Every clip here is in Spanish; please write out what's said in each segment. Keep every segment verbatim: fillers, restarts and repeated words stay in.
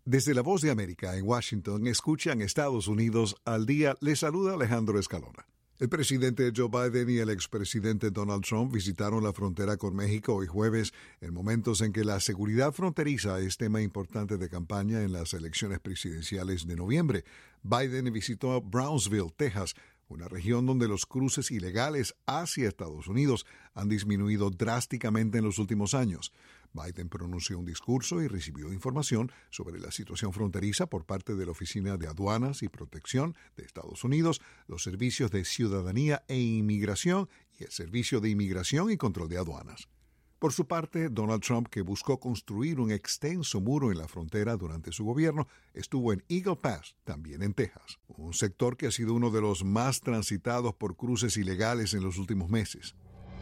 Desde la Voz de América en Washington, escuchan Estados Unidos al día. Les saluda Alejandro Escalona. El presidente Joe Biden y el expresidente Donald Trump visitaron la frontera con México hoy jueves, en momentos en que la seguridad fronteriza es tema importante de campaña en las elecciones presidenciales de noviembre. Biden visitó Brownsville, Texas, una región donde los cruces ilegales hacia Estados Unidos han disminuido drásticamente en los últimos años. Biden pronunció un discurso y recibió información sobre la situación fronteriza por parte de la Oficina de Aduanas y Protección de Estados Unidos, los Servicios de Ciudadanía e Inmigración y el Servicio de Inmigración y Control de Aduanas. Por su parte, Donald Trump, que buscó construir un extenso muro en la frontera durante su gobierno, estuvo en Eagle Pass, también en Texas, un sector que ha sido uno de los más transitados por cruces ilegales en los últimos meses.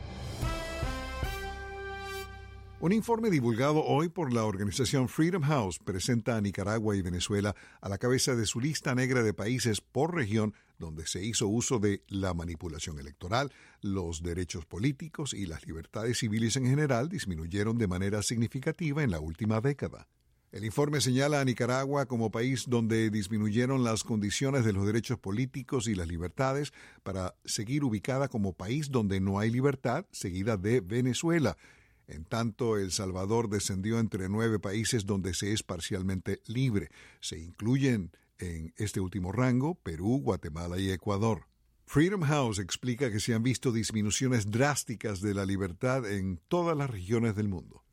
Un informe divulgado hoy por la organización Freedom House presenta a Nicaragua y Venezuela a la cabeza de su lista negra de países por región donde se hizo uso de la manipulación electoral, los derechos políticos y las libertades civiles en general disminuyeron de manera significativa en la última década. El informe señala a Nicaragua como país donde disminuyeron las condiciones de los derechos políticos y las libertades para seguir ubicada como país donde no hay libertad, seguida de Venezuela. En tanto, El Salvador descendió entre nueve países donde se es parcialmente libre. Se incluyen en este último rango Perú, Guatemala y Ecuador. Freedom House explica que se han visto disminuciones drásticas de la libertad en todas las regiones del mundo.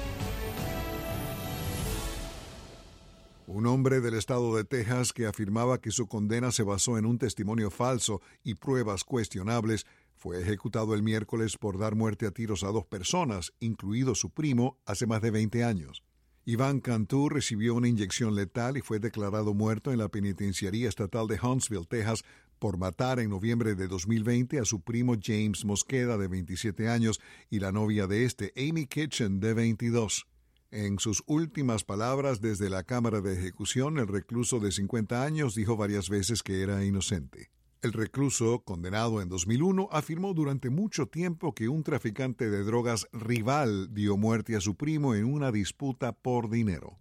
Un hombre del estado de Texas que afirmaba que su condena se basó en un testimonio falso y pruebas cuestionables fue ejecutado el miércoles por dar muerte a tiros a dos personas, incluido su primo, hace más de veinte años. Iván Cantú recibió una inyección letal y fue declarado muerto en la penitenciaría estatal de Huntsville, Texas, por matar en noviembre de dos mil veinte a su primo James Mosqueda, de veintisiete años, y la novia de este, Amy Kitchen, de veintidós. En sus últimas palabras desde la cámara de ejecución, el recluso de cincuenta años dijo varias veces que era inocente. El recluso, condenado en dos mil uno, afirmó durante mucho tiempo que un traficante de drogas rival dio muerte a su primo en una disputa por dinero.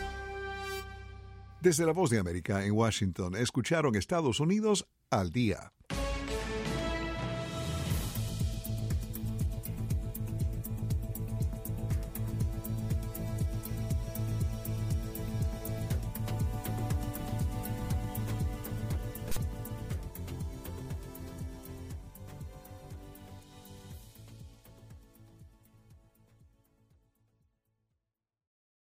Desde la Voz de América en Washington, escucharon Estados Unidos al día.